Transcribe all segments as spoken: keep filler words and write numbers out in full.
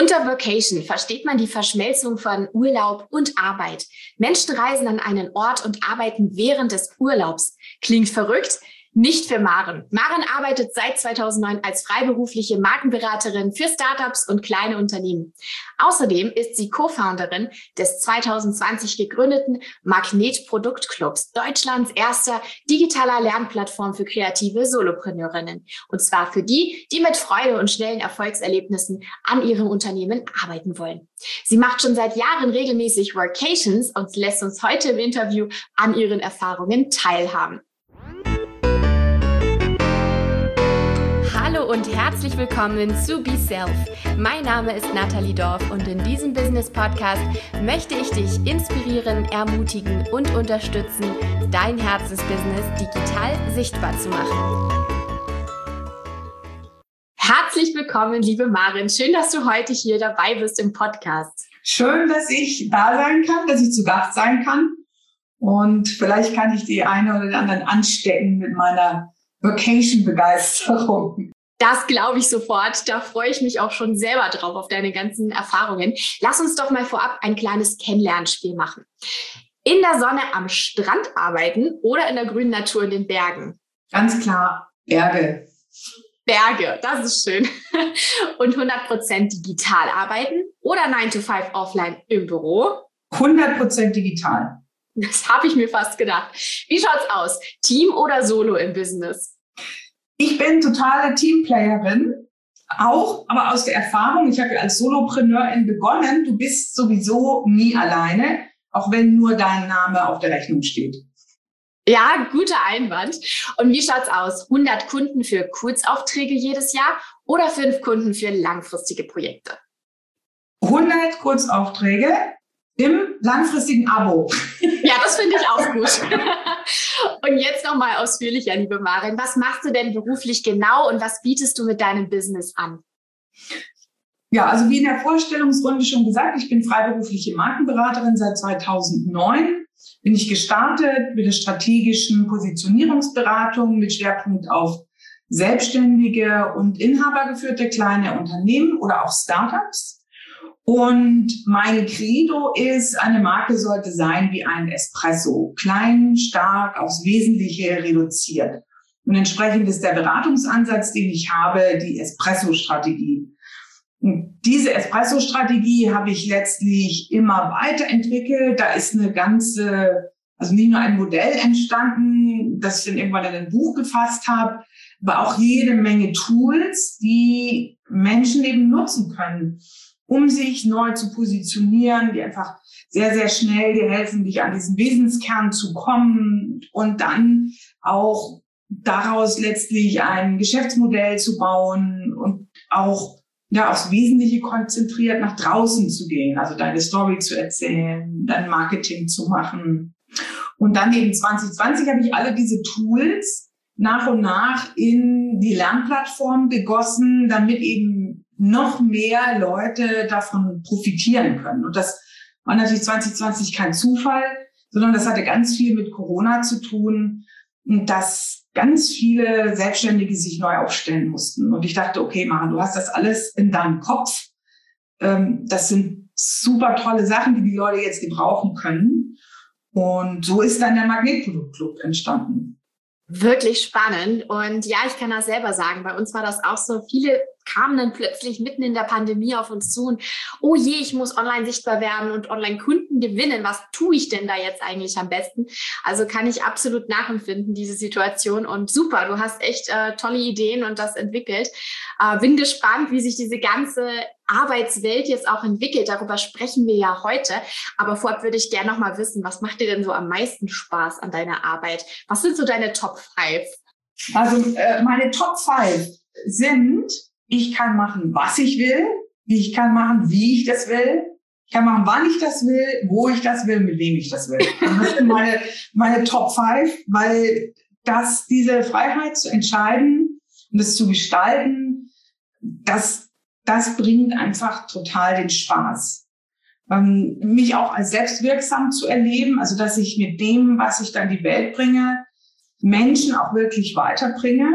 Unter Vacation versteht man die Verschmelzung von Urlaub und Arbeit. Menschen reisen an einen Ort und arbeiten während des Urlaubs. Klingt verrückt? Nicht für Maren. Maren arbeitet seit zweitausendneun als freiberufliche Markenberaterin für Startups und kleine Unternehmen. Außerdem ist sie Co-Founderin des zweitausendzwanzig gegründeten Magnet Produktclubs, Deutschlands erster digitaler Lernplattform für kreative Solopreneurinnen. Und zwar für die, die mit Freude und schnellen Erfolgserlebnissen an ihrem Unternehmen arbeiten wollen. Sie macht schon seit Jahren regelmäßig Workations und lässt uns heute im Interview an ihren Erfahrungen teilhaben. Hallo und herzlich willkommen zu Be Self. Mein Name ist Nathalie Dorf und in diesem Business Podcast möchte ich dich inspirieren, ermutigen und unterstützen, dein Herzensbusiness digital sichtbar zu machen. Herzlich willkommen, liebe Maren. Schön, dass du heute hier dabei bist im Podcast. Schön, dass ich da sein kann, dass ich zu Gast sein kann. Und vielleicht kann ich die eine oder den anderen anstecken mit meiner Vacation-Begeisterung. Das glaube ich sofort. Da freue ich mich auch schon selber drauf, auf deine ganzen Erfahrungen. Lass uns doch mal vorab ein kleines Kennenlernspiel machen. In der Sonne am Strand arbeiten oder in der grünen Natur in den Bergen? Ganz klar, Berge. Berge, das ist schön. Und hundert Prozent digital arbeiten oder neun to five offline im Büro? hundert Prozent digital. Das habe ich mir fast gedacht. Wie schaut's aus? Team oder Solo im Business? Ich bin totale Teamplayerin, auch, aber aus der Erfahrung, ich habe ja als Solopreneurin begonnen, du bist sowieso nie alleine, auch wenn nur dein Name auf der Rechnung steht. Ja, guter Einwand. Und wie schaut's aus? hundert Kunden für Kurzaufträge jedes Jahr oder fünf Kunden für langfristige Projekte? hundert Kurzaufträge im langfristigen Abo. Ja, das finde ich auch gut. Und jetzt nochmal ausführlicher, liebe Maren. Was machst du denn beruflich genau und was bietest du mit deinem Business an? Ja, also wie in der Vorstellungsrunde schon gesagt, ich bin freiberufliche Markenberaterin seit zweitausendneun. Bin ich gestartet mit der strategischen Positionierungsberatung mit Schwerpunkt auf selbstständige und inhabergeführte kleine Unternehmen oder auch Startups. Und mein Credo ist, eine Marke sollte sein wie ein Espresso, klein, stark, aufs Wesentliche reduziert. Und entsprechend ist der Beratungsansatz, den ich habe, die Espresso-Strategie. Und diese Espresso-Strategie habe ich letztlich immer weiterentwickelt. Da ist eine ganze, also nicht nur ein Modell entstanden, das ich dann irgendwann in ein Buch gefasst habe, aber auch jede Menge Tools, die Menschen eben nutzen können, um sich neu zu positionieren, die einfach sehr, sehr schnell dir helfen, dich an diesen Wesenskern zu kommen und dann auch daraus letztlich ein Geschäftsmodell zu bauen und auch ja aufs Wesentliche konzentriert nach draußen zu gehen, also deine Story zu erzählen, dein Marketing zu machen. Und dann eben zwanzig zwanzig habe ich alle diese Tools nach und nach in die Lernplattform gegossen, damit eben noch mehr Leute davon profitieren können. Und das war natürlich zwanzig zwanzig kein Zufall, sondern das hatte ganz viel mit Corona zu tun, dass ganz viele Selbstständige sich neu aufstellen mussten. Und ich dachte, okay, Maren, du hast das alles in deinem Kopf. Das sind super tolle Sachen, die die Leute jetzt gebrauchen können. Und so ist dann der Magnet Produktclub entstanden. Wirklich spannend. Und ja, ich kann das selber sagen. Bei uns war das auch so. Viele kamen dann plötzlich mitten in der Pandemie auf uns zu und oh je, ich muss online sichtbar werden und online Kunden gewinnen. Was tue ich denn da jetzt eigentlich am besten? Also kann ich absolut nachempfinden, diese Situation. Und super, du hast echt äh, tolle Ideen und das entwickelt. Äh, bin gespannt, wie sich diese ganze Arbeitswelt jetzt auch entwickelt. Darüber sprechen wir ja heute. Aber vorab würde ich gerne noch mal wissen, was macht dir denn so am meisten Spaß an deiner Arbeit? Was sind so deine Top fünf? Also äh, meine Top fünf sind: Ich kann machen, was ich will. Ich kann machen, wie ich das will. Ich kann machen, wann ich das will, wo ich das will, mit wem ich das will. Und das sind meine, meine Top fünf, weil das, diese Freiheit zu entscheiden und das zu gestalten, das, das bringt einfach total den Spaß. Ähm, mich auch als selbstwirksam zu erleben, also dass ich mit dem, was ich dann in die Welt bringe, Menschen auch wirklich weiterbringe.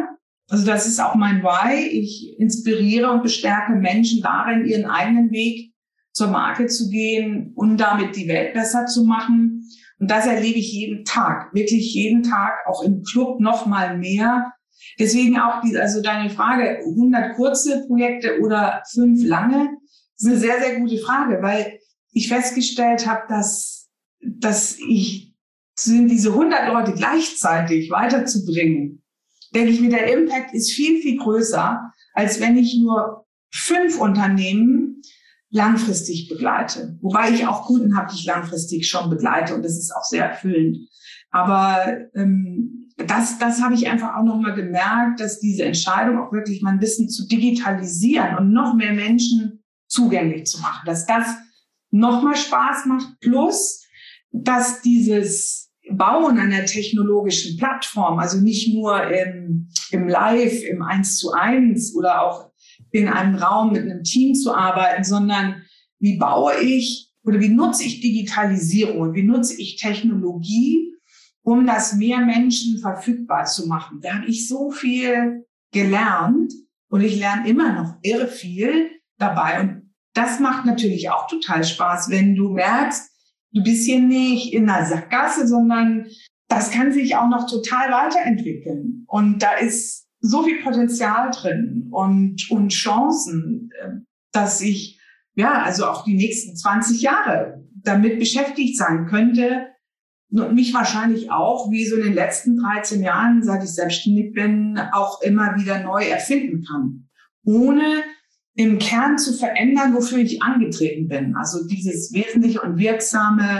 Also das ist auch mein Why. Ich inspiriere und bestärke Menschen darin, ihren eigenen Weg zur Marke zu gehen und damit die Welt besser zu machen. Und das erlebe ich jeden Tag, wirklich jeden Tag, auch im Club noch mal mehr. Deswegen auch die, also deine Frage, hundert kurze Projekte oder fünf lange, ist eine sehr, sehr gute Frage, weil ich festgestellt habe, dass, dass ich sind diese hundert Leute gleichzeitig weiterzubringen, denke ich mir, der Impact ist viel, viel größer, als wenn ich nur fünf Unternehmen langfristig begleite. Wobei ich auch Kunden habe, die ich langfristig schon begleite und das ist auch sehr erfüllend. Aber ähm, das, das habe ich einfach auch nochmal gemerkt, dass diese Entscheidung auch wirklich mein Wissen zu digitalisieren und noch mehr Menschen zugänglich zu machen, dass das nochmal Spaß macht, plus dass dieses Bauen einer technologischen Plattform, also nicht nur im, im Live, im Eins zu eins oder auch in einem Raum mit einem Team zu arbeiten, sondern wie baue ich oder wie nutze ich Digitalisierung, wie nutze ich Technologie, um das mehr Menschen verfügbar zu machen. Da habe ich so viel gelernt und ich lerne immer noch irre viel dabei. Und das macht natürlich auch total Spaß, wenn du merkst, du bist hier nicht in einer Sackgasse, sondern das kann sich auch noch total weiterentwickeln. Und da ist so viel Potenzial drin und, und Chancen, dass ich, ja, also auch die nächsten zwanzig Jahre damit beschäftigt sein könnte und mich wahrscheinlich auch, wie so in den letzten dreizehn Jahren, seit ich selbstständig bin, auch immer wieder neu erfinden kann. Ohne im Kern zu verändern, wofür ich angetreten bin. Also dieses Wesentliche und Wirksame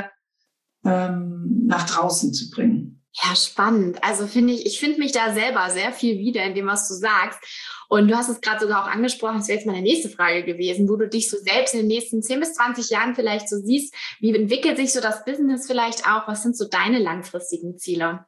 ähm, nach draußen zu bringen. Ja, spannend. Also finde ich, ich finde mich da selber sehr viel wieder in dem, was du sagst. Und du hast es gerade sogar auch angesprochen, das wäre jetzt meine nächste Frage gewesen, wo du dich so selbst in den nächsten zehn bis zwanzig Jahren vielleicht so siehst. Wie entwickelt sich so das Business vielleicht auch? Was sind so deine langfristigen Ziele?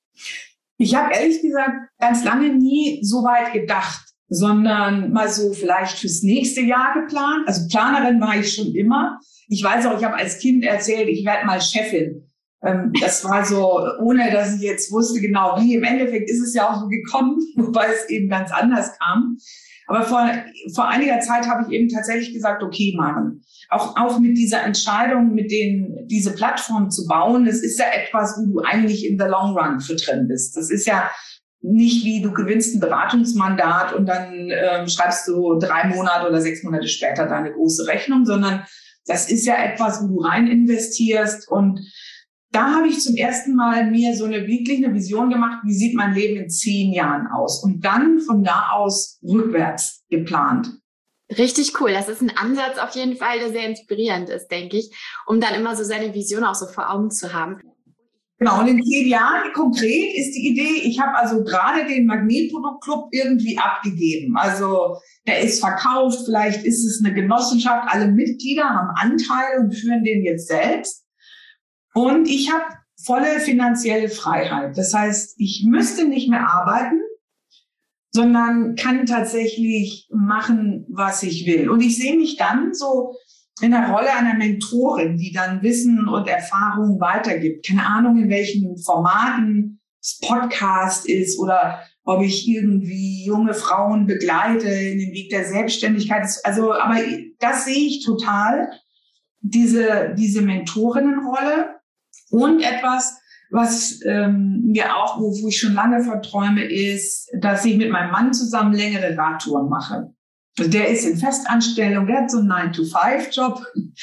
Ich habe ehrlich gesagt ganz lange nie so weit gedacht, sondern mal so vielleicht fürs nächste Jahr geplant. Also Planerin war ich schon immer. Ich weiß auch, ich habe als Kind erzählt, ich werde mal Chefin. Ähm, das war so, ohne dass ich jetzt wusste genau wie. Im Endeffekt ist es ja auch so gekommen, wobei es eben ganz anders kam. Aber vor, vor einiger Zeit habe ich eben tatsächlich gesagt, okay, Maren, auch, auch mit dieser Entscheidung, mit den, diese Plattform zu bauen, das ist ja etwas, wo du eigentlich in the long run für drin bist. Das ist ja nicht wie du gewinnst ein Beratungsmandat und dann ähm, schreibst du drei Monate oder sechs Monate später deine große Rechnung, sondern das ist ja etwas, wo du rein investierst. Und da habe ich zum ersten Mal mir so eine wirklich eine Vision gemacht, wie sieht mein Leben in zehn Jahren aus? Und dann von da aus rückwärts geplant. Richtig cool. Das ist ein Ansatz auf jeden Fall, der sehr inspirierend ist, denke ich, um dann immer so seine Vision auch so vor Augen zu haben. Genau, und in zehn Jahren konkret ist die Idee, ich habe also gerade den Magnetproduktclub irgendwie abgegeben. Also der ist verkauft, vielleicht ist es eine Genossenschaft, alle Mitglieder haben Anteile und führen den jetzt selbst. Und ich habe volle finanzielle Freiheit. Das heißt, ich müsste nicht mehr arbeiten, sondern kann tatsächlich machen, was ich will. Und ich sehe mich dann so in der Rolle einer Mentorin, die dann Wissen und Erfahrung weitergibt. Keine Ahnung, in welchen Formaten es Podcast ist oder ob ich irgendwie junge Frauen begleite in den Weg der Selbstständigkeit. Also, aber das sehe ich total, diese, diese Mentorinnenrolle. Und etwas, was ähm, mir auch, wo, wo ich schon lange verträume, ist, dass ich mit meinem Mann zusammen längere Radtouren mache. Der ist in Festanstellung, der hat so einen nine to five Job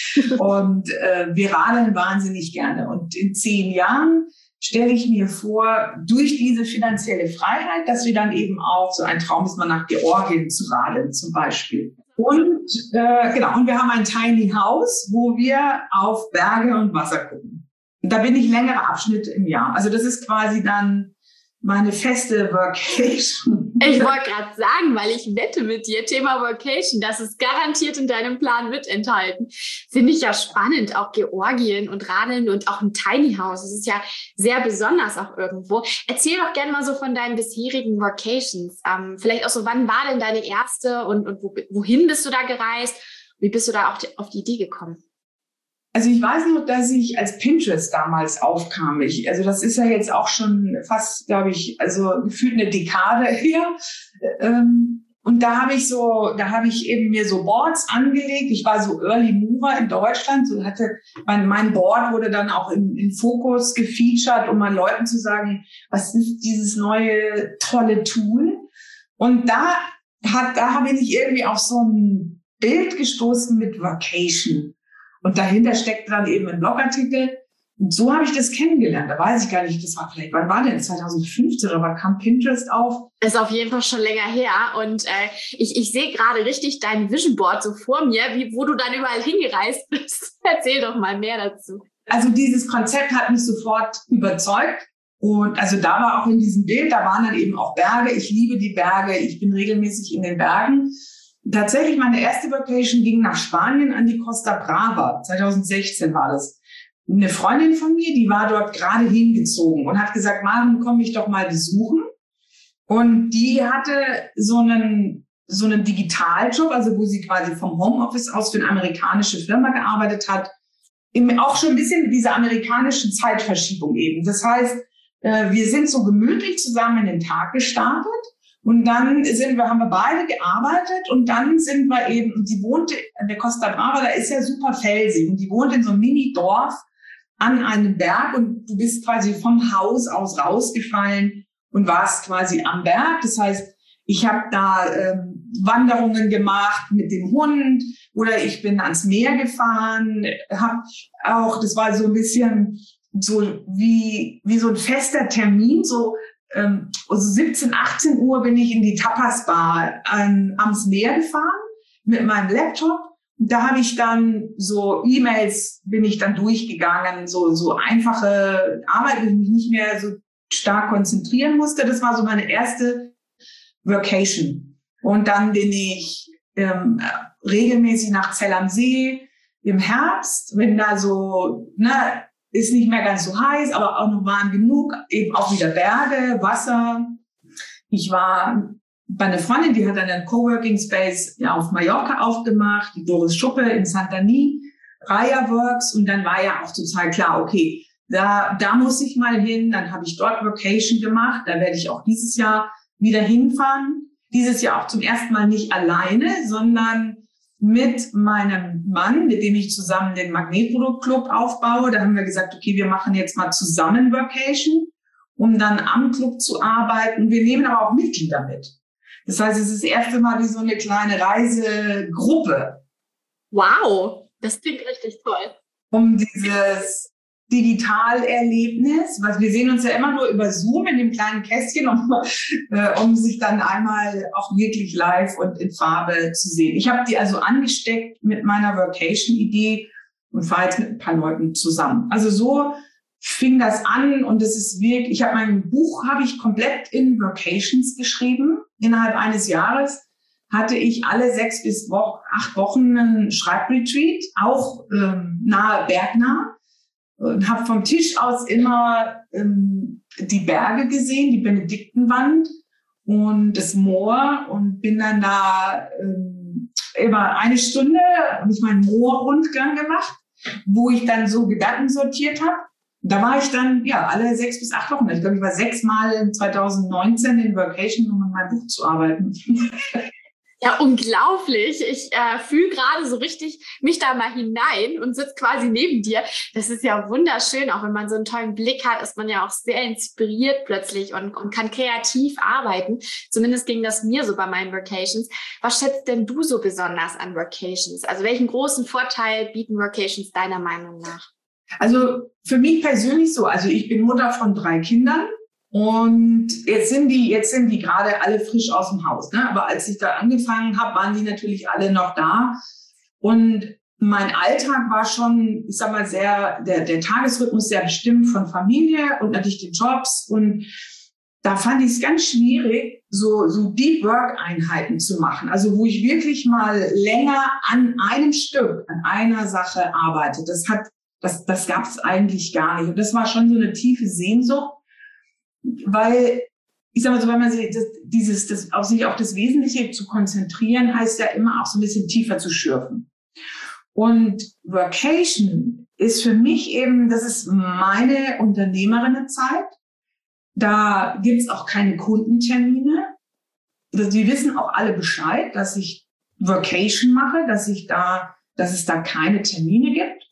und äh, wir radeln wahnsinnig gerne. Und in zehn Jahren stelle ich mir vor, durch diese finanzielle Freiheit, dass wir dann eben auch, so ein Traum ist mal nach Georgien zu radeln zum Beispiel. Und äh, genau, und wir haben ein Tiny House, wo wir auf Berge und Wasser gucken. Und da bin ich längere Abschnitte im Jahr. Also das ist quasi dann meine feste Workation. Ich wollte gerade sagen, weil ich wette mit dir, Thema Workation, das ist garantiert in deinem Plan mit enthalten. Finde ich ja spannend, auch Georgien und Radeln und auch ein Tiny House. Das ist ja sehr besonders auch irgendwo. Erzähl doch gerne mal so von deinen bisherigen Workations. Ähm, vielleicht auch so, wann war denn deine erste und, und wo, wohin bist du da gereist? Wie bist du da auch auf die Idee gekommen? Also ich weiß noch, dass ich als Pinterest damals aufkam. Ich, also das ist ja jetzt auch schon fast, glaube ich, also gefühlt eine Dekade her. Ähm, und da habe ich so, da habe ich eben mir so Boards angelegt. Ich war so Early Mover in Deutschland. So hatte mein, mein Board wurde dann auch in, in Fokus gefeatured, um mal Leuten zu sagen, was ist dieses neue tolle Tool? Und da hat, da habe ich irgendwie auf so ein Bild gestoßen mit Workation. Und dahinter steckt dann eben ein Blogartikel. Und so habe ich das kennengelernt. Da weiß ich gar nicht, das war vielleicht, wann war denn? zwanzig fünfzehn oder wann kam Pinterest auf? Das ist auf jeden Fall schon länger her. Und äh, ich, ich sehe gerade richtig dein Vision Board so vor mir, wie, wo du dann überall hingereist bist. Erzähl doch mal mehr dazu. Also dieses Konzept hat mich sofort überzeugt. Und also da war auch in diesem Bild, da waren dann eben auch Berge. Ich liebe die Berge. Ich bin regelmäßig in den Bergen. Tatsächlich, meine erste Vacation ging nach Spanien an die Costa Brava. zwanzig sechzehn war das. Eine Freundin von mir, die war dort gerade hingezogen und hat gesagt, Maren, komm mich doch mal besuchen. Und die hatte so einen, so einen Digitaljob, also wo sie quasi vom Homeoffice aus für eine amerikanische Firma gearbeitet hat. Eben auch schon ein bisschen mit dieser amerikanischen Zeitverschiebung eben. Das heißt, wir sind so gemütlich zusammen in den Tag gestartet. Und dann sind wir, haben wir beide gearbeitet und dann sind wir eben, die wohnte an der Costa Brava, da ist ja super felsig und die wohnt in so einem Mini-Dorf an einem Berg und du bist quasi vom Haus aus rausgefallen und warst quasi am Berg. Das heißt, ich habe da ähm, Wanderungen gemacht mit dem Hund oder ich bin ans Meer gefahren, habe auch, das war so ein bisschen so wie, wie so ein fester Termin, so also siebzehn, achtzehn Uhr bin ich in die Tapas-Bar an, ans Meer gefahren mit meinem Laptop. Und da habe ich dann so E-Mails, bin ich dann durchgegangen, so, so einfache Arbeit, wo ich mich nicht mehr so stark konzentrieren musste. Das war so meine erste Vacation. Und dann bin ich ähm, regelmäßig nach Zell am See im Herbst, wenn da so, ne, ist nicht mehr ganz so heiß, aber auch noch warm genug. Eben auch wieder Berge, Wasser. Ich war bei einer Freundin, die hat dann einen Coworking Space ja, auf Mallorca aufgemacht, die Doris Schuppe in Santani, Raya Works. Und dann war ja auch total klar, okay, da, da muss ich mal hin. Dann habe ich dort Vacation gemacht. Da werde ich auch dieses Jahr wieder hinfahren. Dieses Jahr auch zum ersten Mal nicht alleine, sondern mit meinem Mann, mit dem ich zusammen den Magnetprodukt-Club aufbaue. Da haben wir gesagt, okay, wir machen jetzt mal zusammen Vacation, um dann am Club zu arbeiten. Wir nehmen aber auch Mitglieder mit. Das heißt, es ist das erste Mal wie so eine kleine Reisegruppe. Wow, das klingt richtig toll. Um dieses Digitalerlebnis, was wir sehen uns ja immer nur über Zoom in dem kleinen Kästchen, um, äh, um sich dann einmal auch wirklich live und in Farbe zu sehen. Ich habe die also angesteckt mit meiner Vacation-Idee und fahre jetzt mit ein paar Leuten zusammen. Also so fing das an und es ist wirklich, ich habe mein Buch habe ich komplett in Vacations geschrieben. Innerhalb eines Jahres hatte ich alle sechs bis wo- acht Wochen einen Schreibretreat, auch ähm, nahe, bergnah. Und habe vom Tisch aus immer ähm, die Berge gesehen, die Benediktenwand und das Moor und bin dann da ähm, immer eine Stunde und ich meinen Moorrundgang gemacht, wo ich dann so Gedanken sortiert habe. Da war ich dann ja alle sechs bis acht Wochen. Ich glaube, ich war sechsmal in zwanzig neunzehn in Vacation, um an meinem Buch zu arbeiten. Ja, unglaublich. Ich äh, fühle gerade so richtig mich da mal hinein und sitze quasi neben dir. Das ist ja wunderschön. Auch wenn man so einen tollen Blick hat, ist man ja auch sehr inspiriert plötzlich und, und kann kreativ arbeiten. Zumindest ging das mir so bei meinen Vacations. Was schätzt denn du so besonders an Vacations? Also welchen großen Vorteil bieten Vacations deiner Meinung nach? Also für mich persönlich so. Also ich bin Mutter von drei Kindern. Und jetzt sind die, jetzt sind die gerade alle frisch aus dem Haus, ne? Aber als ich da angefangen habe, waren die natürlich alle noch da. Und mein Alltag war schon, ich sag mal, sehr, der, der Tagesrhythmus sehr bestimmt von Familie und natürlich den Jobs. Und da fand ich es ganz schwierig, so, so Deep Work Einheiten zu machen. Also, wo ich wirklich mal länger an einem Stück, an einer Sache arbeite. Das hat, das, das gab es eigentlich gar nicht. Und das war schon so eine tiefe Sehnsucht. Weil, ich sag mal so, wenn man sich das, dieses, das, auf sich auf das Wesentliche zu konzentrieren, heißt ja immer auch so ein bisschen tiefer zu schürfen. Und Workation ist für mich eben, das ist meine Unternehmerinnenzeit. Da gibt's auch keine Kundentermine. Die wissen auch alle Bescheid, dass ich Workation mache, dass ich da, dass es da keine Termine gibt.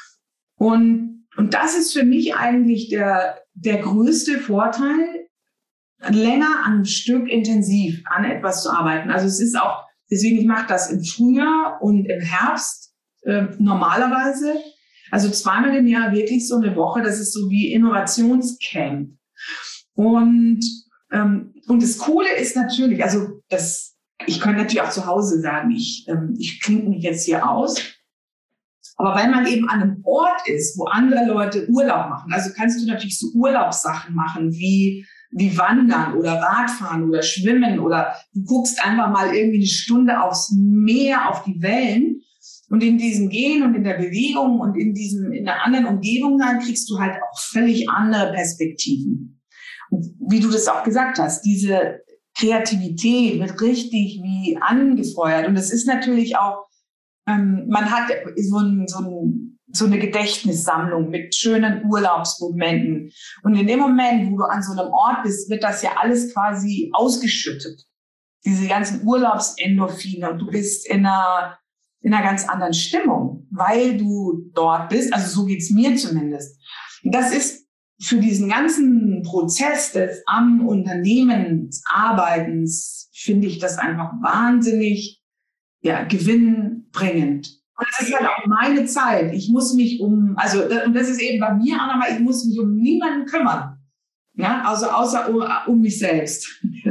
Und, und das ist für mich eigentlich der, der größte Vorteil, länger an einem Stück intensiv an etwas zu arbeiten. Also es ist auch, deswegen ich mache das im Frühjahr und im Herbst äh, normalerweise. Also zweimal im Jahr wirklich so eine Woche. Das ist so wie Innovationscamp. Und ähm, und das Coole ist natürlich, also das, ich könnte natürlich auch zu Hause sagen, ich ähm, ich klinge mich jetzt hier aus. Aber weil man eben an einem Ort ist, wo andere Leute Urlaub machen, also kannst du natürlich so Urlaubssachen machen wie wie Wandern oder Radfahren oder Schwimmen oder du guckst einfach mal irgendwie eine Stunde aufs Meer, auf die Wellen. Und in diesem Gehen und in der Bewegung und in diesem, in einer anderen Umgebung dann kriegst du halt auch völlig andere Perspektiven. Und wie du das auch gesagt hast, diese Kreativität wird richtig wie angefeuert. Und es ist natürlich auch, ähm, man hat so ein, so ein, so eine Gedächtnissammlung mit schönen Urlaubsmomenten. Und in dem Moment, wo du an so einem Ort bist, wird das ja alles quasi ausgeschüttet. Diese ganzen Urlaubsendorphine. Und du bist in einer, in einer ganz anderen Stimmung, weil du dort bist. Also so geht's mir zumindest. Und das ist für diesen ganzen Prozess des am Unternehmensarbeitens, finde ich das einfach wahnsinnig, ja, gewinnbringend. Und das ist halt auch meine Zeit. Ich muss mich um, also, und das ist eben bei mir auch nochmal, ich muss mich um niemanden kümmern. Ja, also außer um, um mich selbst.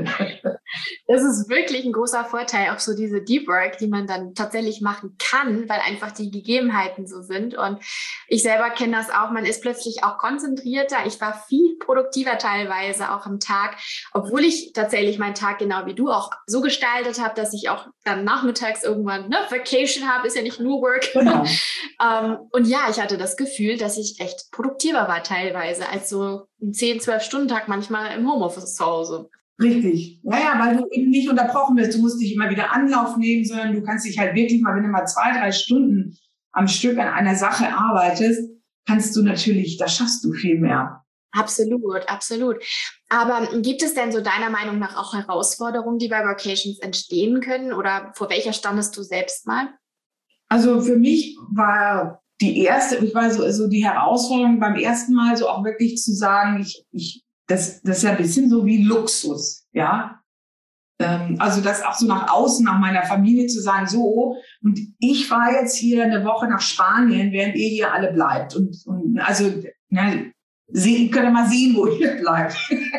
Das ist wirklich ein großer Vorteil, auch so diese Deep Work, die man dann tatsächlich machen kann, weil einfach die Gegebenheiten so sind. Und ich selber kenne das auch, man ist plötzlich auch konzentrierter. Ich war viel produktiver teilweise auch am Tag, obwohl ich tatsächlich meinen Tag genau wie du auch so gestaltet habe, dass ich auch dann nachmittags irgendwann ne, Vacation habe, ist ja nicht nur Work. Genau. um, und ja, ich hatte das Gefühl, dass ich echt produktiver war teilweise als so ein zehn, zwölf Stunden Tag manchmal im Homeoffice zu Hause. Richtig. Naja, weil du eben nicht unterbrochen wirst. Du musst dich immer wieder Anlauf nehmen, sondern du kannst dich halt wirklich mal, wenn du mal zwei, drei Stunden am Stück an einer Sache arbeitest, kannst du natürlich, da schaffst du viel mehr. Absolut, absolut. Aber gibt es denn so deiner Meinung nach auch Herausforderungen, die bei Workations entstehen können? Oder vor welcher standest du selbst mal? Also für mich war die erste, ich war so, so die Herausforderung beim ersten Mal so auch wirklich zu sagen, ich, ich, das, das ist ja ein bisschen so wie Luxus, ja. Ähm, also das auch so nach außen, nach meiner Familie zu sagen, so, und ich fahre jetzt hier eine Woche nach Spanien, während ihr hier alle bleibt. Und, und also, ne, Sie können mal sehen, wo ihr bleibt.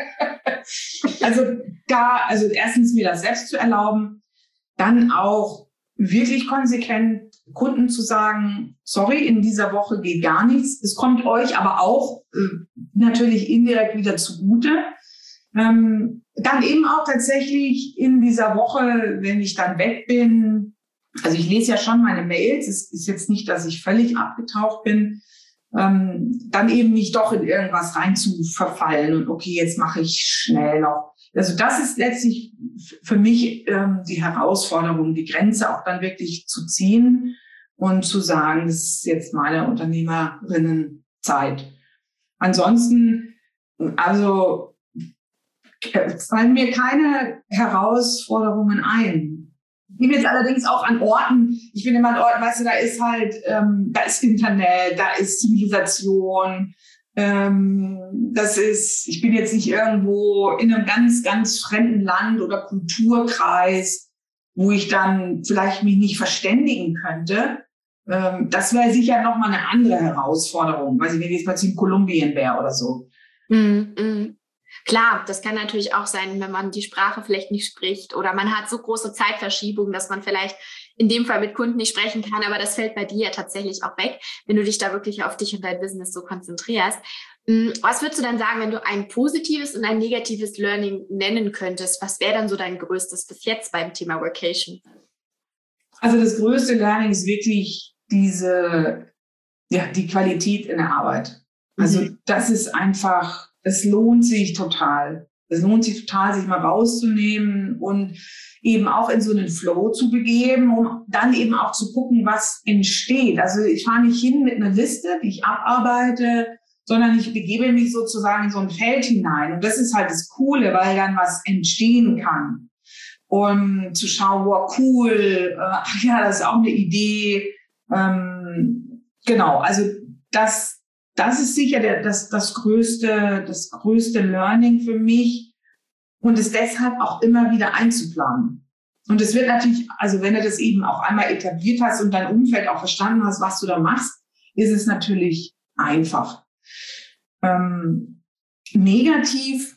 Also da, also erstens mir das selbst zu erlauben, dann auch wirklich konsequent Kunden zu sagen, sorry, in dieser Woche geht gar nichts. Es kommt euch aber auch äh, natürlich indirekt wieder zugute. Ähm, dann eben auch tatsächlich in dieser Woche, wenn ich dann weg bin, also ich lese ja schon meine Mails, es ist jetzt nicht, dass ich völlig abgetaucht bin, ähm, dann eben nicht doch in irgendwas rein zu verfallen und okay, jetzt mache ich schnell noch. Also das ist letztlich für mich ähm, die Herausforderung, die Grenze auch dann wirklich zu ziehen und zu sagen, das ist jetzt meine Unternehmerinnenzeit. Ansonsten, also fallen mir keine Herausforderungen ein. Ich bin jetzt allerdings auch an Orten, ich bin immer an Orten, weißt du, da ist halt, ähm, da ist Internet, da ist Zivilisation, ähm, das ist, ich bin jetzt nicht irgendwo in einem ganz, ganz fremden Land oder Kulturkreis, wo ich dann vielleicht mich nicht verständigen könnte. Ähm, das wäre sicher nochmal eine andere Herausforderung, weiß ich, wenn ich jetzt mal in Kolumbien wäre oder so. Mm, mm. Klar, das kann natürlich auch sein, wenn man die Sprache vielleicht nicht spricht oder man hat so große Zeitverschiebungen, dass man vielleicht in dem Fall mit Kunden nicht sprechen kann, aber das fällt bei dir ja tatsächlich auch weg, wenn du dich da wirklich auf dich und dein Business so konzentrierst. Was würdest du dann sagen, wenn du ein positives und ein negatives Learning nennen könntest? Was wäre dann so dein größtes bis jetzt beim Thema Workation? Also das größte Learning ist wirklich diese, ja, die Qualität in der Arbeit. Also mhm. das ist einfach, es lohnt sich total. Es lohnt sich total, sich mal rauszunehmen und eben auch in so einen Flow zu begeben, um dann eben auch zu gucken, was entsteht. Also ich fahre nicht hin mit einer Liste, die ich abarbeite, sondern ich begebe mich sozusagen in so ein Feld hinein. Und das ist halt das Coole, weil dann was entstehen kann. Und zu schauen, wow, cool, ach ja, das ist auch eine Idee. Ähm, genau, also das Das ist sicher der, das, das größte, das größte Learning für mich und es deshalb auch immer wieder einzuplanen. Und es wird natürlich, also wenn du das eben auch einmal etabliert hast und dein Umfeld auch verstanden hast, was du da machst, ist es natürlich einfach. Ähm, negativ,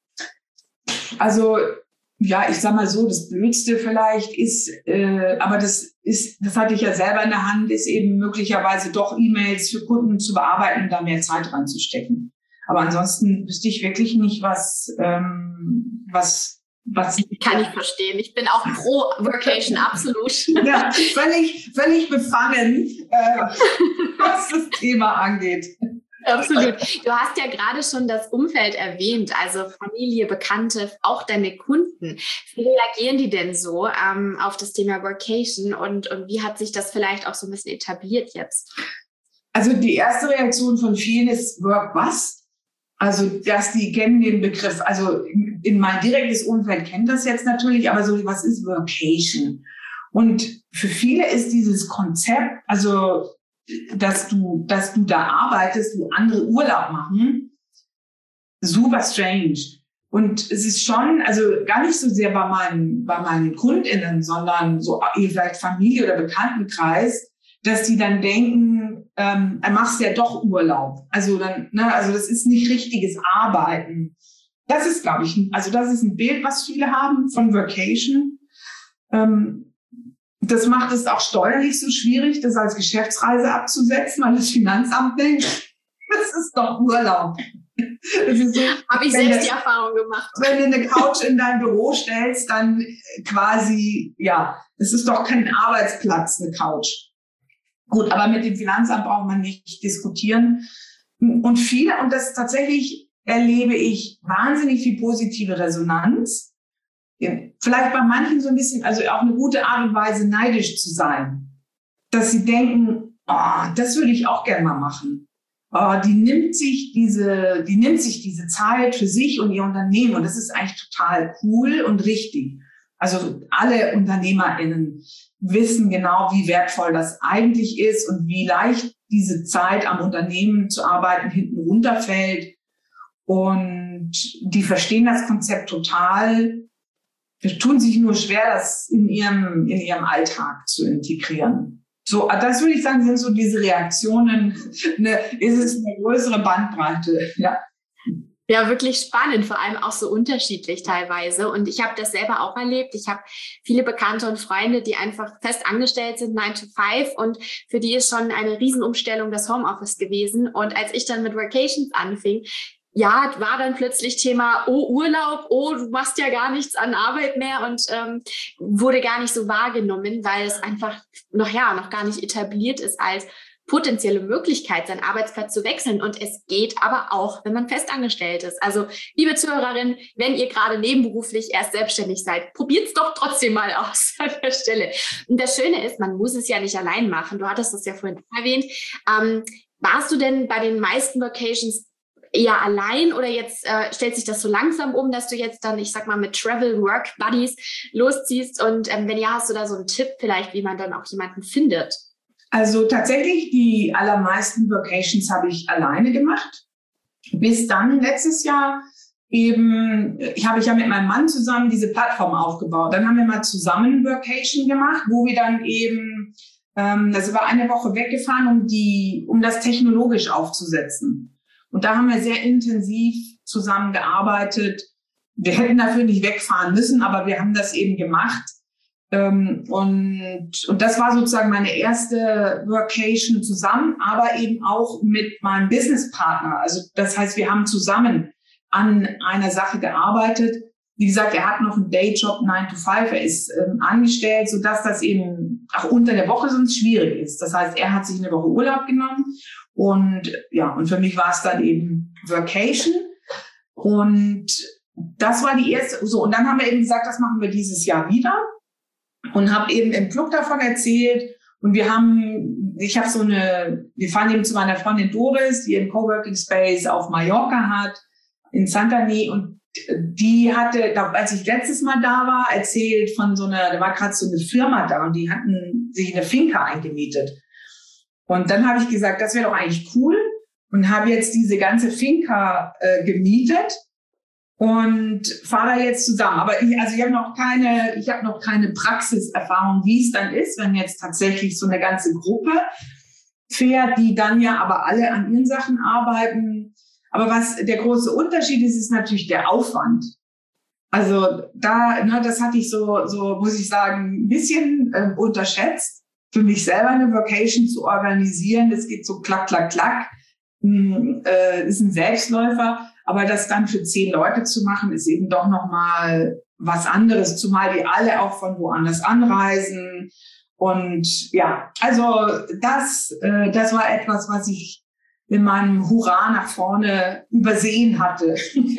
also ja, ich sag mal so, das Blödste vielleicht ist, äh, aber das ist, das hatte ich ja selber in der Hand, ist eben möglicherweise doch E-Mails für Kunden zu bearbeiten und da mehr Zeit reinzustecken. Aber ansonsten wüsste ich wirklich nicht, was, ähm, was, was. Kann ich verstehen. Ich bin auch pro Workation, absolut. Ja, völlig, völlig befangen, äh, was das Thema angeht. Absolut. Du hast ja gerade schon das Umfeld erwähnt, also Familie, Bekannte, auch deine Kunden. Wie reagieren die denn so ähm, auf das Thema Workation und, und wie hat sich das vielleicht auch so ein bisschen etabliert jetzt? Also die erste Reaktion von vielen ist, Work was? Also dass die kennen den Begriff, also in mein direktes Umfeld kennt das jetzt natürlich, aber so, was ist Workation? Und für viele ist dieses Konzept, also dass du, dass du da arbeitest, wo andere Urlaub machen, super strange. Und es ist schon, also gar nicht so sehr bei meinen, bei meinen KundInnen, sondern so vielleicht Familie oder Bekanntenkreis, dass die dann denken, ähm, er machst ja doch Urlaub. Also dann, ne, also das ist nicht richtiges Arbeiten. Das ist, glaube ich, also das ist ein Bild, was viele haben von Workation. Ähm, Das macht es auch steuerlich so schwierig, das als Geschäftsreise abzusetzen, weil das Finanzamt denkt, das ist doch Urlaub. So, habe ich selbst die Erfahrung gemacht. Wenn du eine Couch in dein Büro stellst, dann quasi, ja, es ist doch kein Arbeitsplatz, eine Couch. Gut, aber mit dem Finanzamt braucht man nicht diskutieren. Und viele, und das tatsächlich erlebe ich wahnsinnig viel positive Resonanz. Vielleicht bei manchen so ein bisschen, also auch eine gute Art und Weise, neidisch zu sein. Dass sie denken, oh, das würde ich auch gerne mal machen. Oh, die nimmt sich diese, die nimmt sich diese Zeit für sich und ihr Unternehmen. Und das ist eigentlich total cool und richtig. Also alle UnternehmerInnen wissen genau, wie wertvoll das eigentlich ist und wie leicht diese Zeit am Unternehmen zu arbeiten hinten runterfällt. Und die verstehen das Konzept total. Die tun sich nur schwer, das in ihrem, in ihrem Alltag zu integrieren. So, das würde ich sagen, sind so diese Reaktionen. Eine, ist es eine größere Bandbreite, ja. Ja, wirklich spannend, vor allem auch so unterschiedlich teilweise. Und ich habe das selber auch erlebt. Ich habe viele Bekannte und Freunde, die einfach fest angestellt sind, nine to five. Und für die ist schon eine Riesenumstellung das Homeoffice gewesen. Und als ich dann mit Workations anfing, ja, war dann plötzlich Thema, oh, Urlaub, oh, du machst ja gar nichts an Arbeit mehr und ähm, wurde gar nicht so wahrgenommen, weil es einfach noch, ja, noch gar nicht etabliert ist als potenzielle Möglichkeit, seinen Arbeitsplatz zu wechseln. Und es geht aber auch, wenn man festangestellt ist. Also, liebe Zuhörerin, wenn ihr gerade nebenberuflich erst selbstständig seid, probiert's doch trotzdem mal aus an der Stelle. Und das Schöne ist, man muss es ja nicht allein machen. Du hattest das ja vorhin erwähnt. Ähm, warst du denn bei den meisten Vacations eher allein oder jetzt äh, stellt sich das so langsam um, dass du jetzt dann, ich sag mal, mit Travel Work Buddies losziehst? Und ähm, wenn ja, hast du da so einen Tipp vielleicht, wie man dann auch jemanden findet? Also tatsächlich, die allermeisten Vacations habe ich alleine gemacht. Bis dann letztes Jahr eben, ich habe ich ja mit meinem Mann zusammen diese Plattform aufgebaut. Dann haben wir mal zusammen Vacation gemacht, wo wir dann eben, ähm, also war eine Woche weggefahren, um die, um das technologisch aufzusetzen. Und da haben wir sehr intensiv zusammengearbeitet. Wir hätten dafür nicht wegfahren müssen, aber wir haben das eben gemacht. Ähm, und, und das war sozusagen meine erste Workation zusammen, aber eben auch mit meinem Businesspartner. Also das heißt, wir haben zusammen an einer Sache gearbeitet. Wie gesagt, er hat noch einen Dayjob, nine to five, er ist ähm, angestellt, sodass das eben auch unter der Woche sonst schwierig ist. Das heißt, er hat sich eine Woche Urlaub genommen. Und ja, und für mich war es dann eben Vacation. Und das war die erste, so, und dann haben wir eben gesagt, das machen wir dieses Jahr wieder und habe eben im Club davon erzählt und wir haben, ich habe so eine, wir fahren eben zu meiner Freundin Doris, die einen Coworking Space auf Mallorca hat, in Santani und die hatte, als ich letztes Mal da war, erzählt von so einer, da war gerade so eine Firma da und die hatten sich eine Finca eingemietet. Und dann habe ich gesagt, das wäre doch eigentlich cool und habe jetzt diese ganze Finca äh, gemietet und fahre da jetzt zusammen. Aber ich, also ich habe noch keine, ich habe noch keine Praxiserfahrung, wie es dann ist, wenn jetzt tatsächlich so eine ganze Gruppe fährt, die dann ja aber alle an ihren Sachen arbeiten. Aber was der große Unterschied ist, ist natürlich der Aufwand. Also da, ne, das hatte ich so, so muss ich sagen, ein bisschen äh, unterschätzt. Für mich selber eine Vacation zu organisieren, das geht so klack, klack, klack, mh, äh, ist ein Selbstläufer. Aber das dann für zehn Leute zu machen, ist eben doch nochmal was anderes, zumal die alle auch von woanders anreisen. Und ja, also das, äh, das war etwas, was ich in meinem Hurra nach vorne übersehen hatte.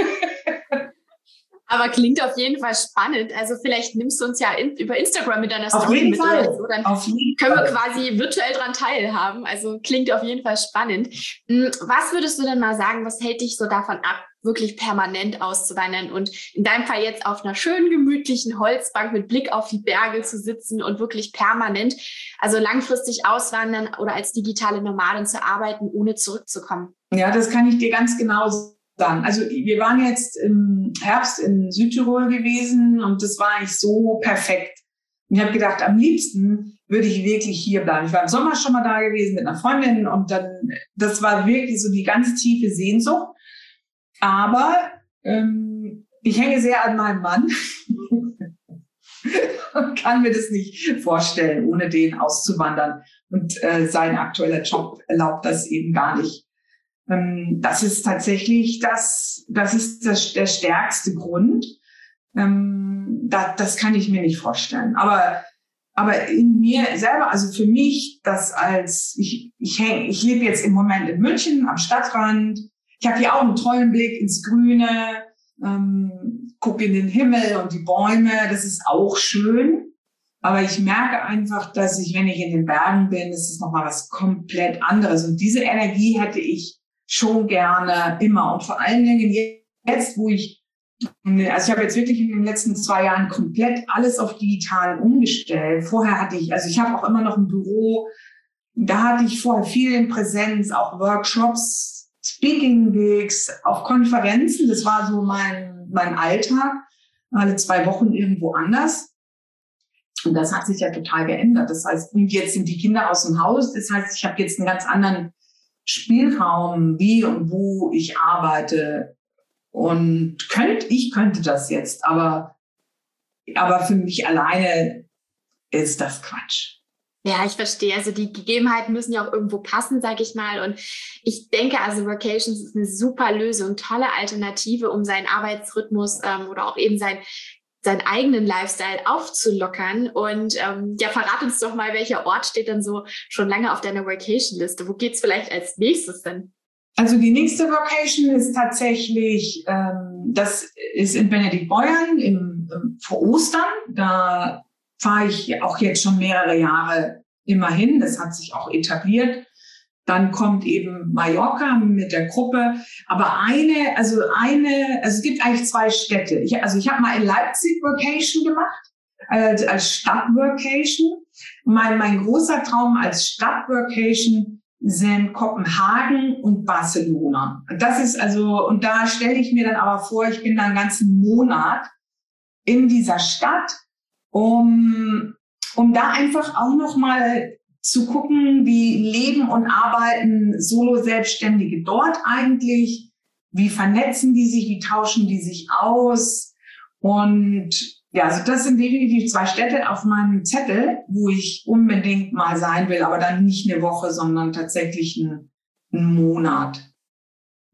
Aber klingt auf jeden Fall spannend. Also vielleicht nimmst du uns ja in, über Instagram mit deiner auf Story jeden mit Fall. oder so. Dann auf jeden können wir Fall. quasi virtuell dran teilhaben. Also klingt auf jeden Fall spannend. Was würdest du denn mal sagen, was hält dich so davon ab, wirklich permanent auszuwandern und in deinem Fall jetzt auf einer schönen, gemütlichen Holzbank mit Blick auf die Berge zu sitzen und wirklich permanent, also langfristig auswandern oder als digitale Nomadin zu arbeiten, ohne zurückzukommen? Ja, das kann ich dir ganz genau sagen. Also wir waren jetzt im Herbst in Südtirol gewesen und das war eigentlich so perfekt. Und ich habe gedacht, am liebsten würde ich wirklich hier bleiben. Ich war im Sommer schon mal da gewesen mit einer Freundin und dann, das war wirklich so die ganz tiefe Sehnsucht. Aber ähm, ich hänge sehr an meinem Mann und kann mir das nicht vorstellen, ohne den auszuwandern. Und äh, sein aktueller Job erlaubt das eben gar nicht. Ähm, das ist tatsächlich das, das ist das, der stärkste Grund. Ähm, da, das kann ich mir nicht vorstellen. Aber aber in mir selber, also für mich, das als ich ich hänge, ich lebe jetzt im Moment in München am Stadtrand. Ich habe hier auch einen tollen Blick ins Grüne, ähm, gucke in den Himmel und die Bäume. Das ist auch schön. Aber ich merke einfach, dass ich, wenn ich in den Bergen bin, das ist nochmal was komplett anderes. Und diese Energie hätte ich schon gerne immer. Und vor allen Dingen jetzt, wo ich, also ich habe jetzt wirklich in den letzten zwei Jahren komplett alles auf digital umgestellt. Vorher hatte ich, also ich habe auch immer noch ein Büro. Da hatte ich vorher viel in Präsenz, auch Workshops, Speaking Gigs, auf Konferenzen. Das war so mein, mein Alltag. Alle zwei Wochen irgendwo anders. Und das hat sich ja total geändert. Das heißt, und jetzt sind die Kinder aus dem Haus. Das heißt, ich habe jetzt einen ganz anderen Spielraum, wie und wo ich arbeite. Und könnt, ich könnte das jetzt, aber, aber für mich alleine ist das Quatsch. Ja, ich verstehe. Also die Gegebenheiten müssen ja auch irgendwo passen, sage ich mal. Und ich denke, also Vacations ist eine super Lösung, tolle Alternative, um seinen Arbeitsrhythmus ähm, oder auch eben sein, seinen eigenen Lifestyle aufzulockern. Und ähm, ja, verrat uns doch mal, welcher Ort steht dann so schon lange auf deiner Vacation-Liste? Wo geht's vielleicht als nächstes denn? Also die nächste Vacation ist tatsächlich, ähm, das ist in Benediktbeuern im, im, vor Ostern. Da fahre ich auch jetzt schon mehrere Jahre immer hin. Das hat sich auch etabliert. Dann kommt eben Mallorca mit der Gruppe. Aber eine, also eine, also es gibt eigentlich zwei Städte. Ich, also ich habe mal in Leipzig Vacation gemacht, als, als Stadt-Vacation. Mein, mein großer Traum als Stadt-Vacation sind Kopenhagen und Barcelona. Das ist also, und da stelle ich mir dann aber vor, ich bin dann einen ganzen Monat in dieser Stadt, um, um da einfach auch noch mal zu gucken, wie leben und arbeiten Solo-Selbstständige dort eigentlich, wie vernetzen die sich, wie tauschen die sich aus. Und ja, also das sind definitiv zwei Städte auf meinem Zettel, wo ich unbedingt mal sein will, aber dann nicht eine Woche, sondern tatsächlich einen, einen Monat.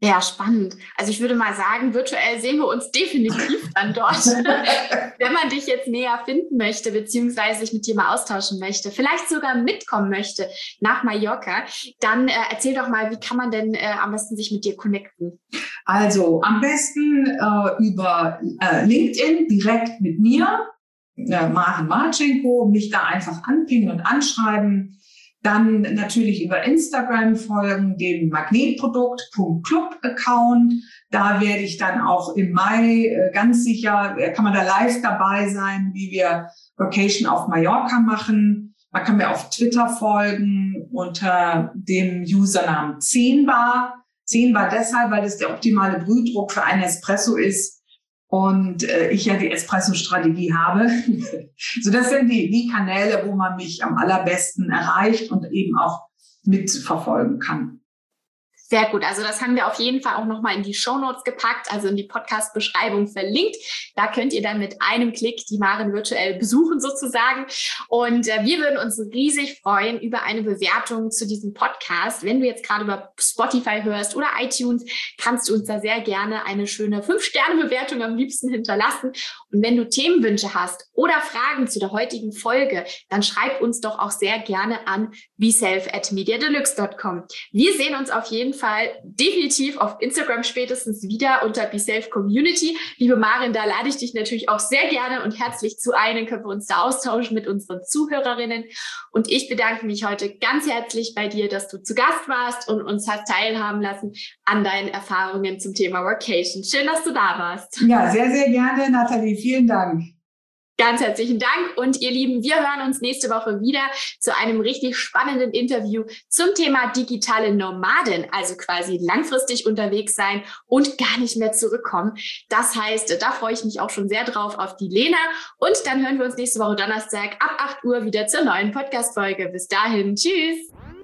Ja, spannend. Also ich würde mal sagen, virtuell sehen wir uns definitiv dann dort. Wenn man dich jetzt näher finden möchte, beziehungsweise sich mit dir mal austauschen möchte, vielleicht sogar mitkommen möchte nach Mallorca, dann äh, erzähl doch mal, wie kann man denn äh, am besten sich mit dir connecten? Also am besten äh, über äh, LinkedIn direkt mit mir, äh, Maren Marchenko, mich da einfach anpingen und anschreiben. Dann natürlich über Instagram folgen, dem magnetprodukt punkt club Account. Da werde ich dann auch im Mai äh, ganz sicher, kann man da live dabei sein, wie wir Vacation auf Mallorca machen. Man kann mir auf Twitter folgen unter dem Usernamen zehn bar. zehn bar deshalb, weil das der optimale Brühdruck für einen Espresso ist. Und äh, ich ja die Espresso-Strategie habe. So, das sind die, die Kanäle, wo man mich am allerbesten erreicht und eben auch mitverfolgen kann. Sehr gut. Also das haben wir auf jeden Fall auch nochmal in die Shownotes gepackt, also in die Podcast-Beschreibung verlinkt. Da könnt ihr dann mit einem Klick die Maren virtuell besuchen sozusagen. Und äh, wir würden uns riesig freuen über eine Bewertung zu diesem Podcast. Wenn du jetzt gerade über Spotify hörst oder iTunes, kannst du uns da sehr gerne eine schöne fünf Sterne Bewertung am liebsten hinterlassen. Und wenn du Themenwünsche hast oder Fragen zu der heutigen Folge, dann schreib uns doch auch sehr gerne an beself at mediadeluxe dot com. Wir sehen uns auf jeden Fall definitiv auf Instagram spätestens wieder unter beself community. Liebe Maren, da lade ich dich natürlich auch sehr gerne und herzlich zu ein. Dann können wir uns da austauschen mit unseren Zuhörerinnen. Und ich bedanke mich heute ganz herzlich bei dir, dass du zu Gast warst und uns hast teilhaben lassen an deinen Erfahrungen zum Thema Workation. Schön, dass du da warst. Ja, sehr, sehr gerne, Nathalie. Vielen Dank. Ganz herzlichen Dank und ihr Lieben, wir hören uns nächste Woche wieder zu einem richtig spannenden Interview zum Thema digitale Nomaden, also quasi langfristig unterwegs sein und gar nicht mehr zurückkommen. Das heißt, da freue ich mich auch schon sehr drauf auf die Lena und dann hören wir uns nächste Woche Donnerstag ab acht Uhr wieder zur neuen Podcast-Folge. Bis dahin, tschüss!